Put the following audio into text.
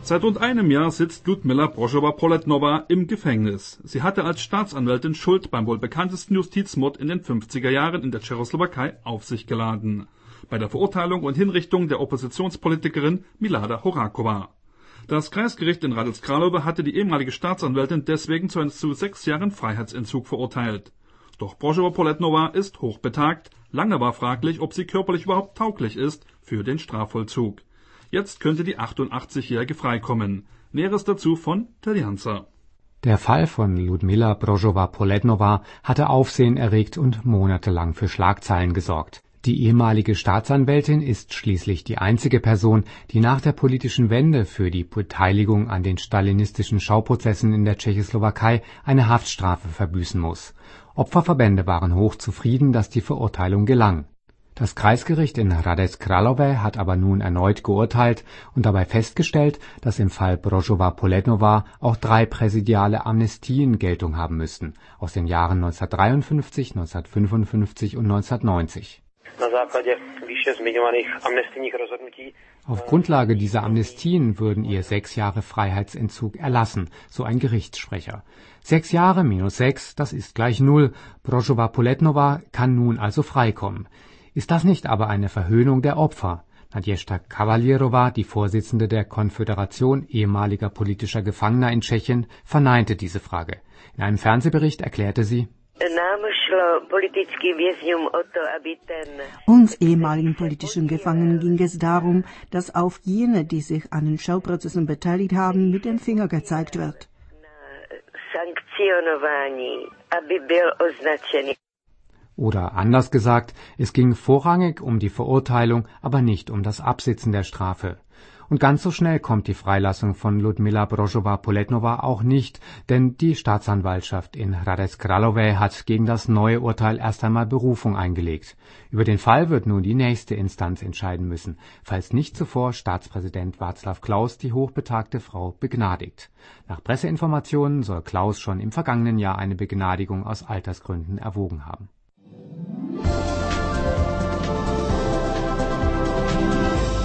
Seit rund einem Jahr sitzt Ljudmila Brozowa-Polednova im Gefängnis. Sie hatte als Staatsanwältin Schuld beim wohl bekanntesten Justizmord in den 50er Jahren in der Tschechoslowakei auf sich geladen. Bei der Verurteilung und Hinrichtung der Oppositionspolitikerin Milada Horáková. Das Kreisgericht in Hradec Králové hatte die ehemalige Staatsanwältin deswegen zu 6 Jahren Freiheitsentzug verurteilt. Doch Brozowa-Polednova ist hochbetagt. Lange war fraglich, ob sie körperlich überhaupt tauglich ist für den Strafvollzug. Jetzt könnte die 88-Jährige freikommen. Näheres dazu von Teljansa. Der Fall von Ljudmila Brozowa-Polednova hatte Aufsehen erregt und monatelang für Schlagzeilen gesorgt. Die ehemalige Staatsanwältin ist schließlich die einzige Person, die nach der politischen Wende für die Beteiligung an den stalinistischen Schauprozessen in der Tschechoslowakei eine Haftstrafe verbüßen muss. Opferverbände waren hochzufrieden, dass die Verurteilung gelang. Das Kreisgericht in Hradec Králové hat aber nun erneut geurteilt und dabei festgestellt, dass im Fall Brozowa-Polednova auch 3 präsidiale Amnestien Geltung haben müssten, aus den Jahren 1953, 1955 und 1990. Auf Grundlage dieser Amnestien würden ihr 6 Jahre Freiheitsentzug erlassen, so ein Gerichtssprecher. 6 Jahre minus 6, das ist gleich 0. Brozowa-Polednova kann nun also freikommen. Ist das nicht aber eine Verhöhnung der Opfer? Nadjezhda Kavaljerová, die Vorsitzende der Konföderation ehemaliger politischer Gefangener in Tschechien, verneinte diese Frage. In einem Fernsehbericht erklärte sie: Uns ehemaligen politischen Gefangenen ging es darum, dass auf jene, die sich an den Schauprozessen beteiligt haben, mit dem Finger gezeigt wird. Oder anders gesagt, es ging vorrangig um die Verurteilung, aber nicht um das Absitzen der Strafe. Und ganz so schnell kommt die Freilassung von Ljudmila Brozowa-Polednova auch nicht, denn die Staatsanwaltschaft in Hradec Králové hat gegen das neue Urteil erst einmal Berufung eingelegt. Über den Fall wird nun die nächste Instanz entscheiden müssen, falls nicht zuvor Staatspräsident Václav Klaus die hochbetagte Frau begnadigt. Nach Presseinformationen soll Klaus schon im vergangenen Jahr eine Begnadigung aus Altersgründen erwogen haben.